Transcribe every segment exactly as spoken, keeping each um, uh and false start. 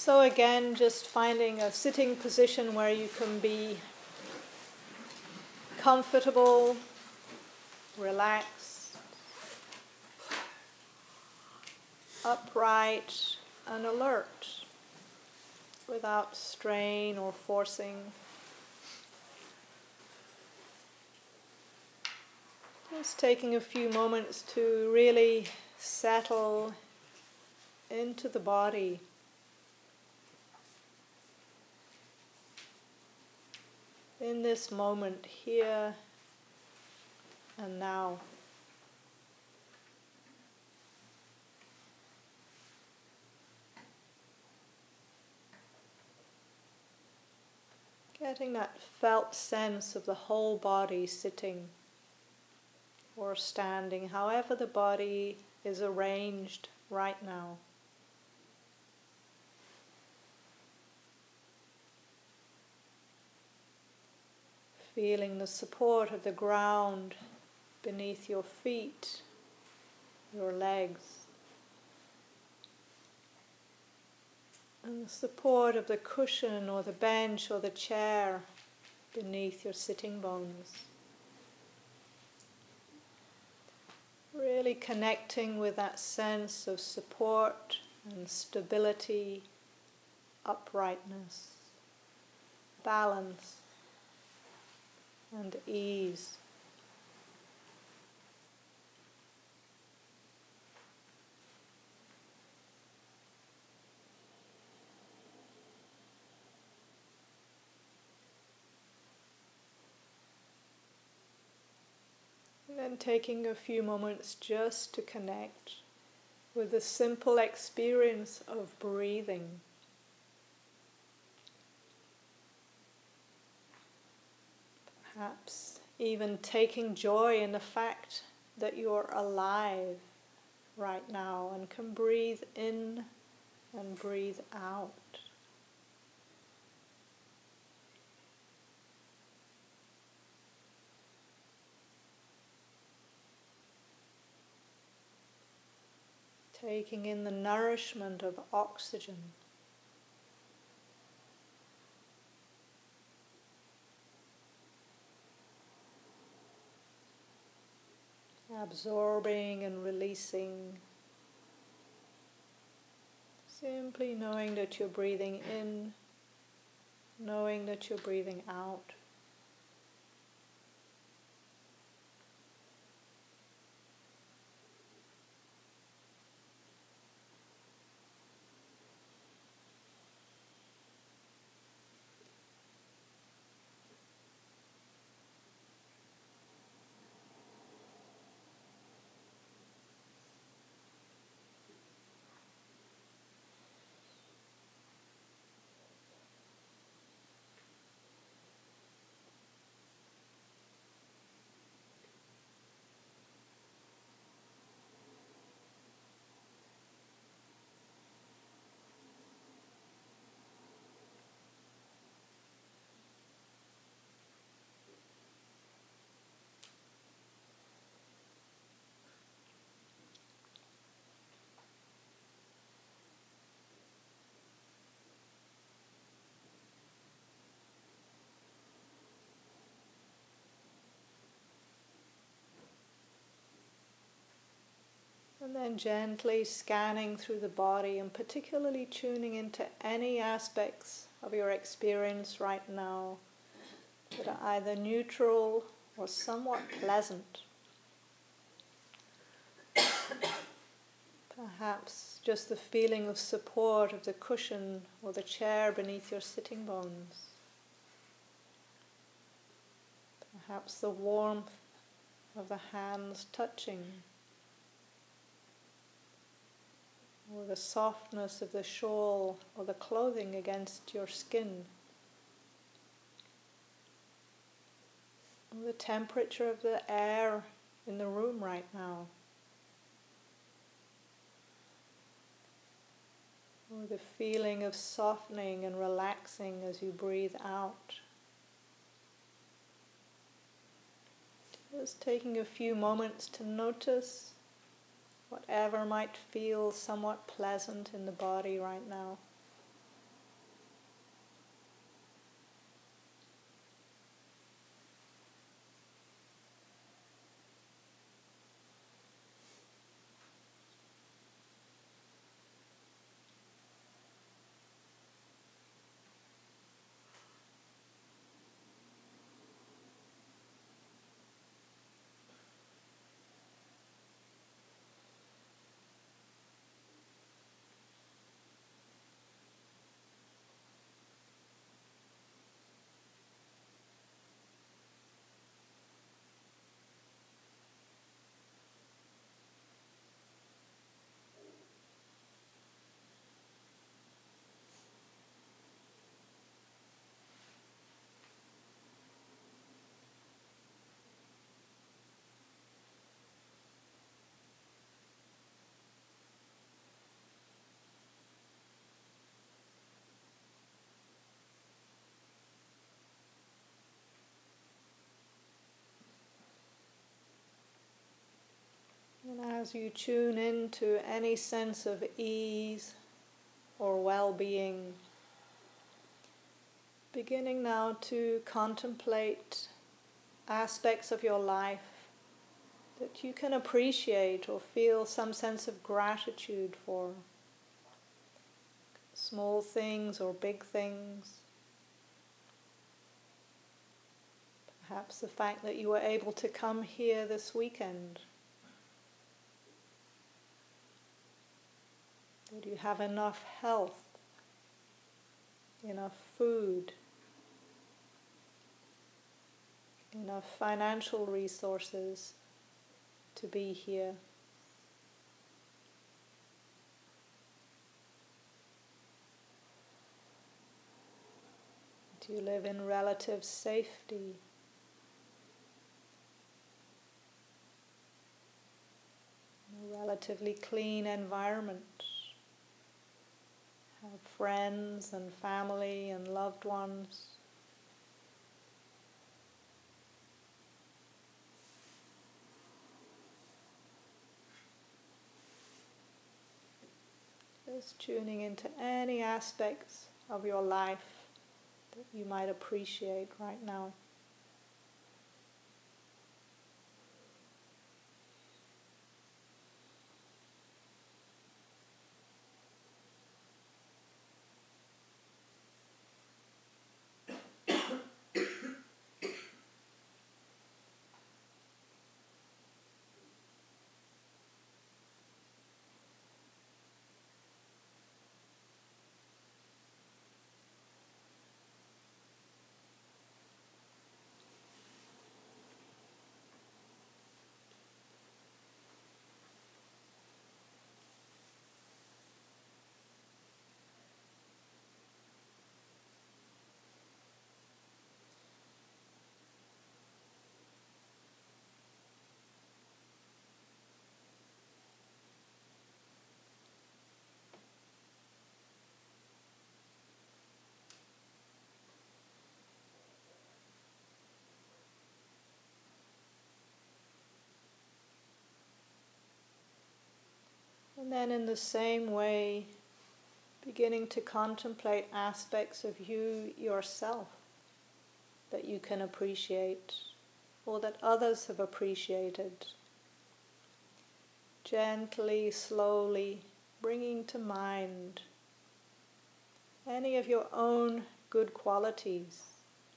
So again, just finding a sitting position where you can be comfortable, relaxed, upright, and alert, without strain or forcing. Just taking a few moments to really settle into the body. In this moment, here and now. Getting that felt sense of the whole body sitting or standing, however the body is arranged right now. Feeling the support of the ground beneath your feet, your legs, and the support of the cushion or the bench or the chair beneath your sitting bones. Really connecting with that sense of support and stability, uprightness, balance, and ease. And then taking a few moments just to connect with the simple experience of breathing. Perhaps even taking joy in the fact that you're alive right now and can breathe in and breathe out. Taking in the nourishment of oxygen. Absorbing and releasing. Simply knowing that you're breathing in, knowing that you're breathing out. And then gently scanning through the body and particularly tuning into any aspects of your experience right now that are either neutral or somewhat pleasant. Perhaps just the feeling of support of the cushion or the chair beneath your sitting bones. Perhaps the warmth of the hands touching, or the softness of the shawl or the clothing against your skin, or the temperature of the air in the room right now, or the feeling of softening and relaxing as you breathe out. Just taking a few moments to notice whatever might feel somewhat pleasant in the body right now. As you tune into any sense of ease or well-being, beginning now to contemplate aspects of your life that you can appreciate or feel some sense of gratitude for. Small things or big things. Perhaps the fact that you were able to come here this weekend. That you have enough health, enough food, enough financial resources to be here. Do you live in relative safety? A relatively clean environment? Have friends and family and loved ones? Just tuning into any aspects of your life that you might appreciate right now. And then in the same way, beginning to contemplate aspects of you yourself that you can appreciate or that others have appreciated. Gently, slowly bringing to mind any of your own good qualities.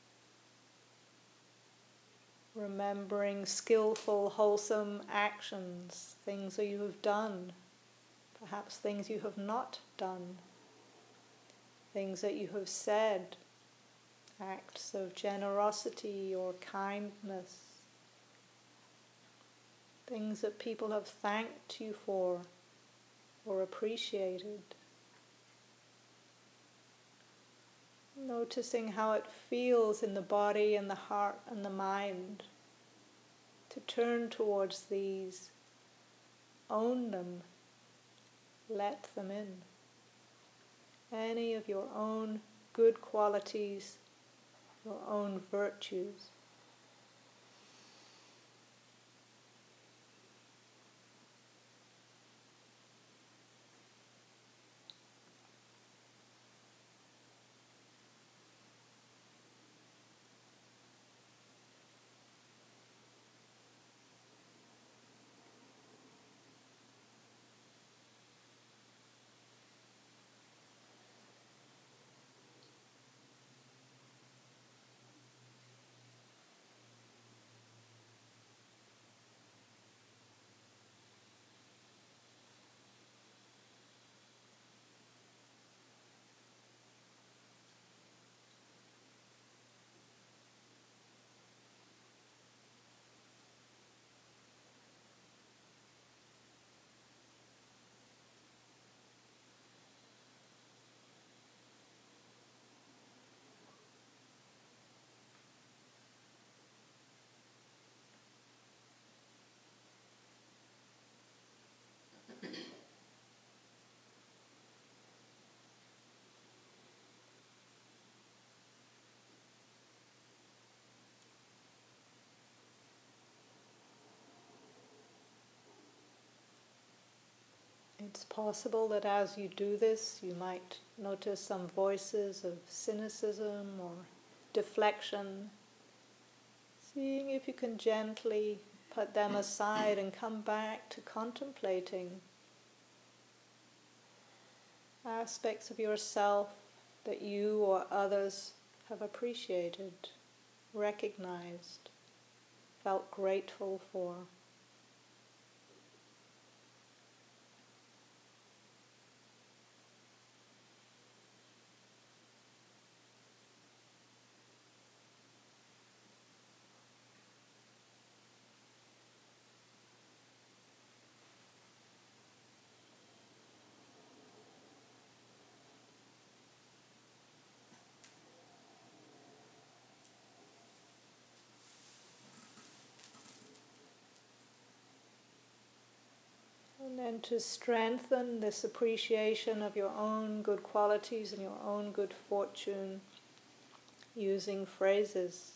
Remembering skillful, wholesome actions, things that you have done. Perhaps things you have not done, things that you have said, acts of generosity or kindness, things that people have thanked you for or appreciated. Noticing how it feels in the body and the heart and the mind to turn towards these, own them. Let them in. Any of your own good qualities, your own virtues. It's possible that as you do this, you might notice some voices of cynicism or deflection. Seeing if you can gently put them aside and come back to contemplating aspects of yourself that you or others have appreciated, recognized, felt grateful for. And then to strengthen this appreciation of your own good qualities and your own good fortune, using phrases.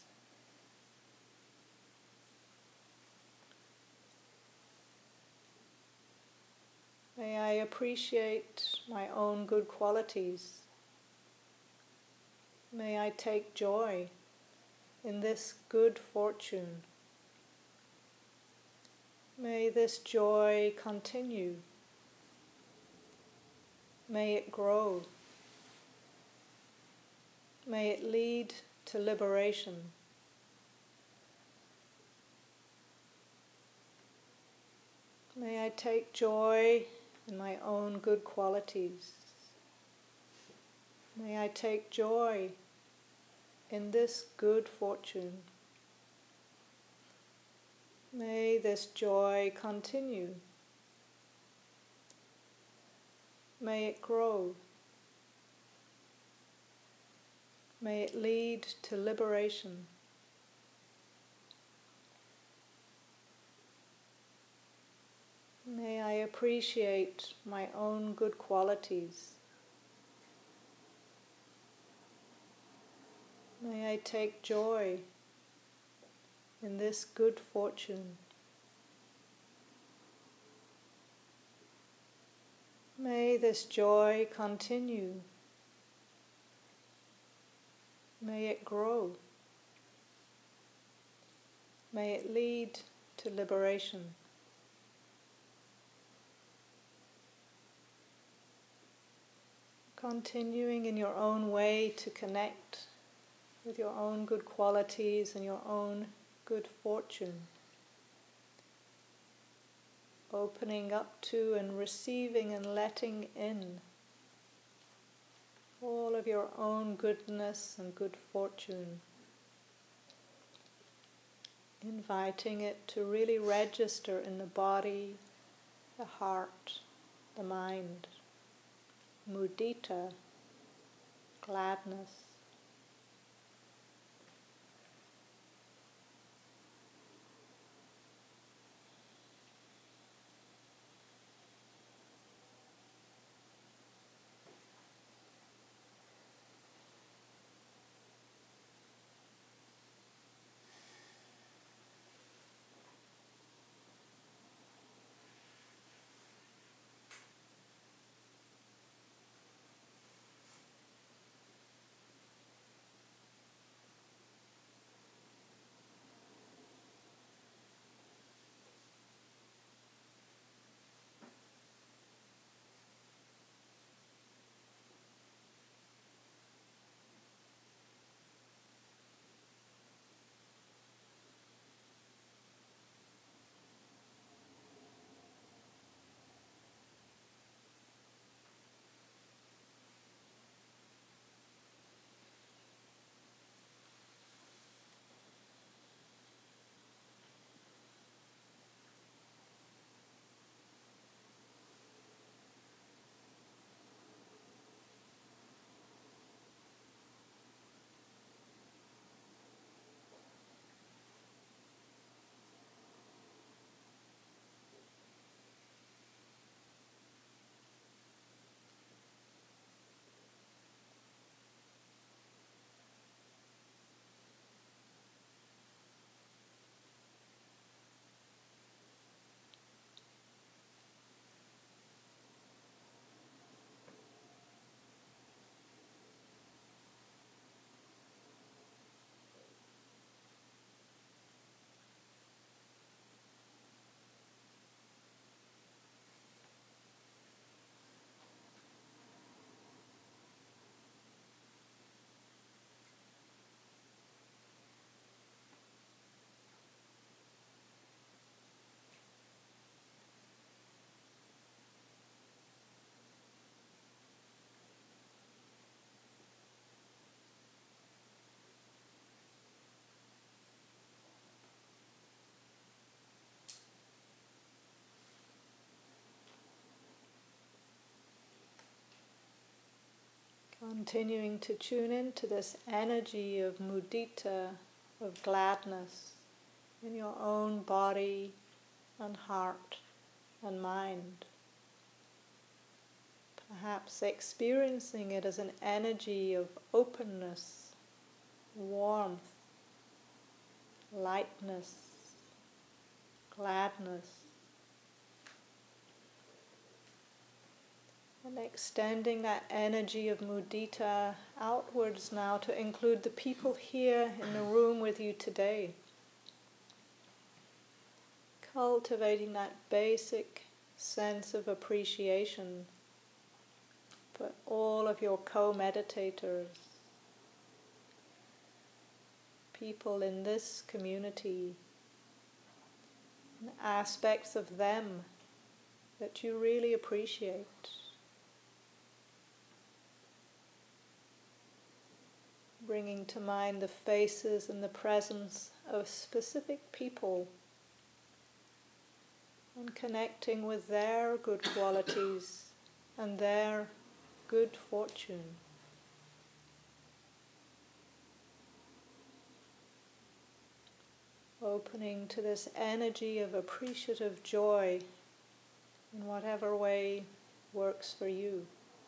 May I appreciate my own good qualities. May I take joy in this good fortune. May this joy continue. May it grow. May it lead to liberation. May I take joy in my own good qualities. May I take joy in this good fortune. May this joy continue. May it grow. May it lead to liberation. May I appreciate my own good qualities. May I take joy in this good fortune. May this joy continue. May it grow. May it lead to liberation. Continuing in your own way to connect with your own good qualities and your own good fortune. Opening up to and receiving and letting in all of your own goodness and good fortune. Inviting it to really register in the body, the heart, the mind. Mudita, gladness. Continuing to tune into this energy of mudita, of gladness in your own body and heart and mind. Perhaps experiencing it as an energy of openness, warmth, lightness, gladness. And extending that energy of mudita outwards now to include the people here in the room with you today. Cultivating that basic sense of appreciation for all of your co-meditators, people in this community, and aspects of them that you really appreciate. Bringing to mind the faces and the presence of specific people and connecting with their good qualities and their good fortune. Opening to this energy of appreciative joy in whatever way works for you.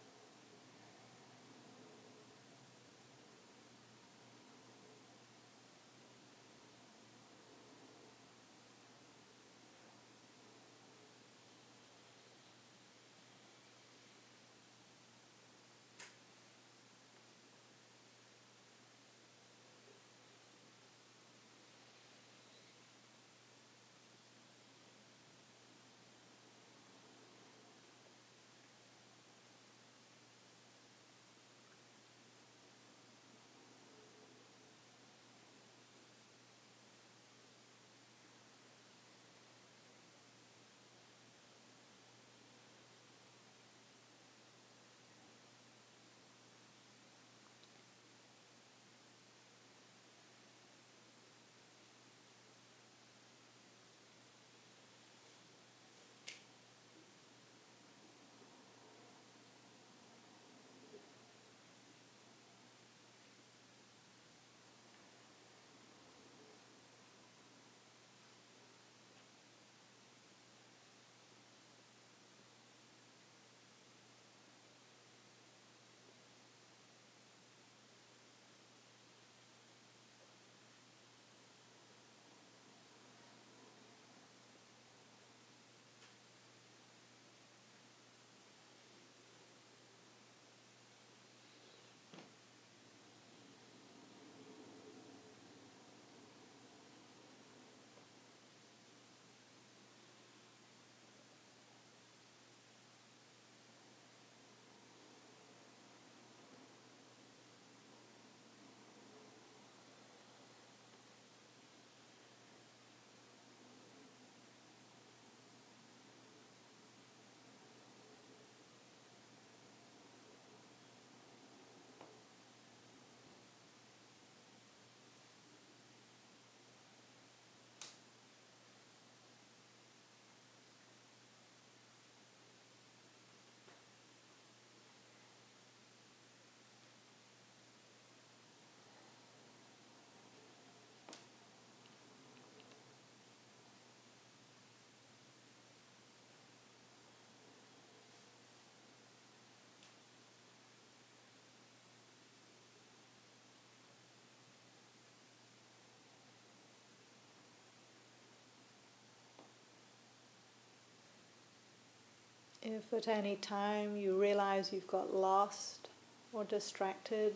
If at any time you realize you've got lost or distracted,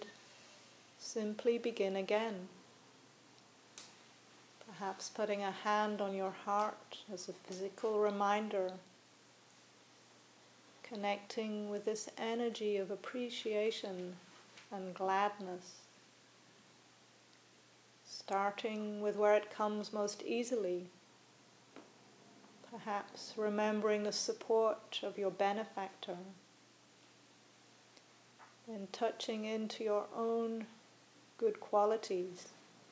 simply begin again. Perhaps putting a hand on your heart as a physical reminder, connecting with this energy of appreciation and gladness, starting with where it comes most easily. Perhaps remembering the support of your benefactor and touching into your own good qualities.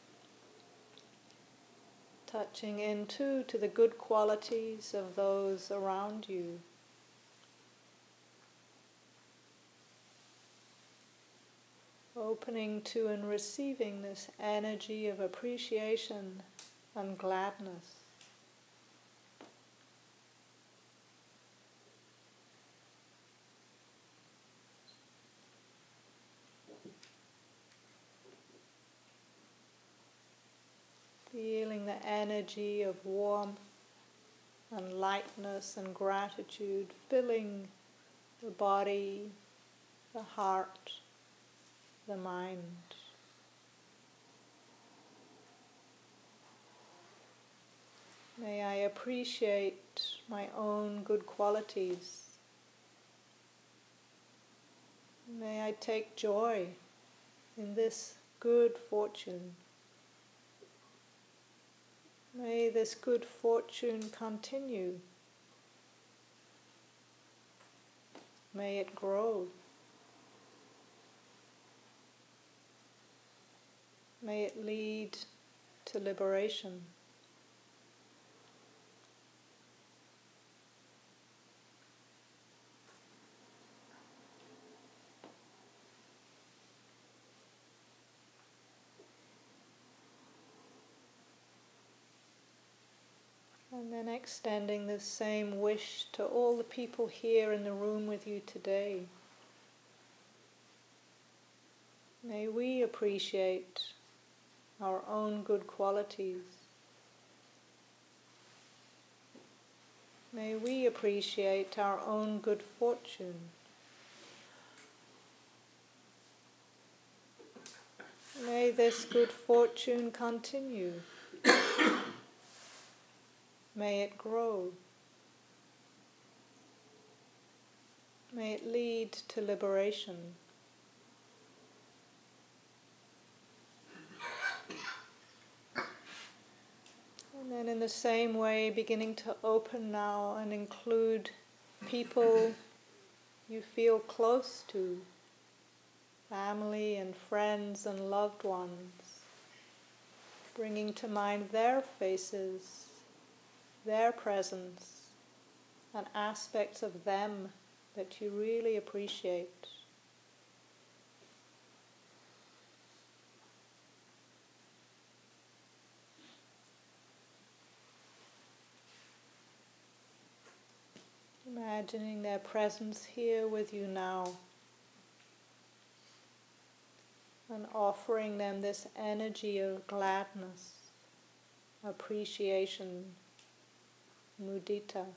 Touching into to the good qualities of those around you. opening to and receiving this energy of appreciation and gladness. Feeling the energy of warmth and lightness and gratitude filling the body, the heart, the mind. May I appreciate my own good qualities. May I take joy in this good fortune. May this good fortune continue. May it grow. May it lead to liberation. And then extending the same wish to all the people here in the room with you today. May we appreciate our own good qualities. May we appreciate our own good fortune. May this good fortune continue. May it grow. May it lead to liberation. And then in the same way, beginning to open now and include people you feel close to, family and friends and loved ones, bringing to mind their faces, their presence, and aspects of them that you really appreciate. Imagining their presence here with you now, and offering them this energy of gladness, appreciation, mudita.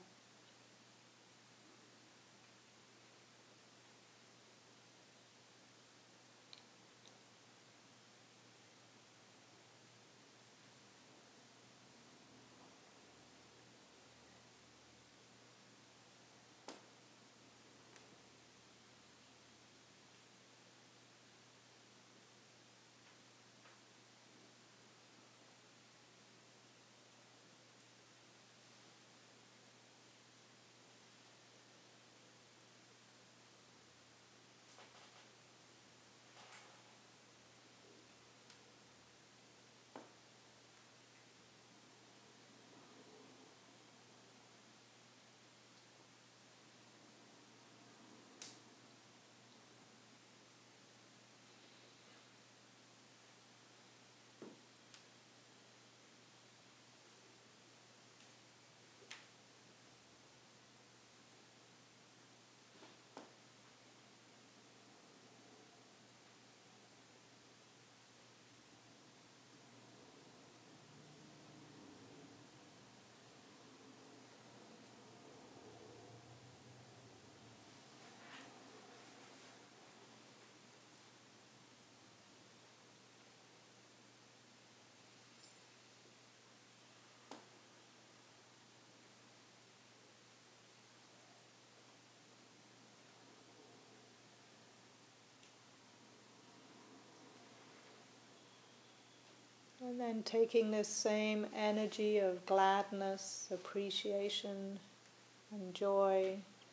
And then taking this same energy of gladness, appreciation, and joy,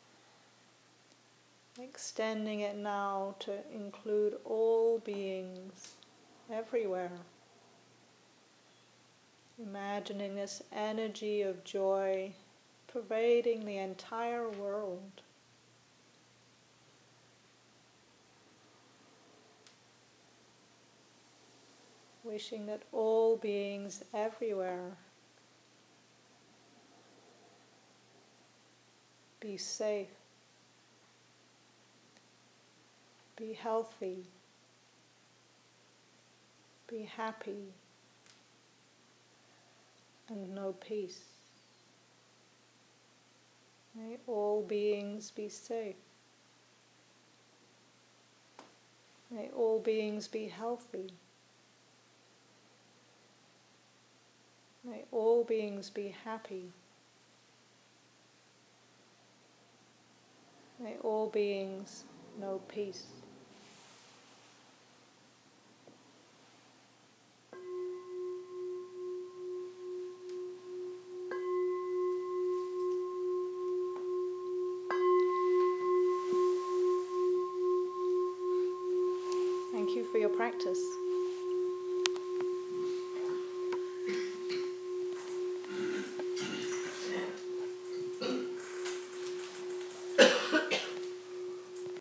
extending it now to include all beings everywhere. Imagining this energy of joy pervading the entire world. wishing that all beings everywhere be safe, be healthy, be happy, and know peace. May all beings be safe. May all beings be healthy. May all beings be happy. May all beings know peace. Thank you for your practice.